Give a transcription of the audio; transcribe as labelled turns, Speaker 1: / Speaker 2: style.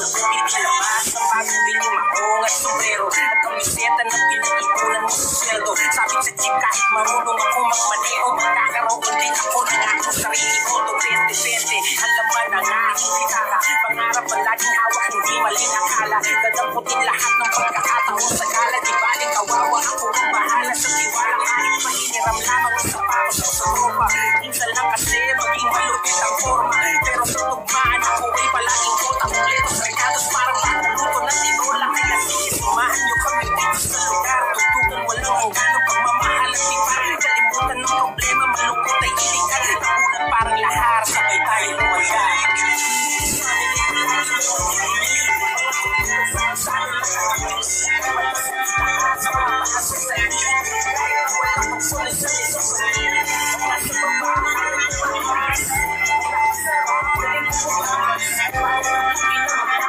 Speaker 1: mabuti ilabas ang bagong binyong maong at sombrero at kamiseta na pinag-ipunan mo sa sweldo. Sabi sa jeep kahit marunong ako magmaneho, magkakaroon din ako ng aking sarili ko. Depende, ang laman ng aking gitara. Pangarap ang laging hawak, hindi maling akala. Dadamputin lahat ng pagkakataon sa gala. Di baling kawawa ako ang bahala sa tiwala kahit pahihiram lamang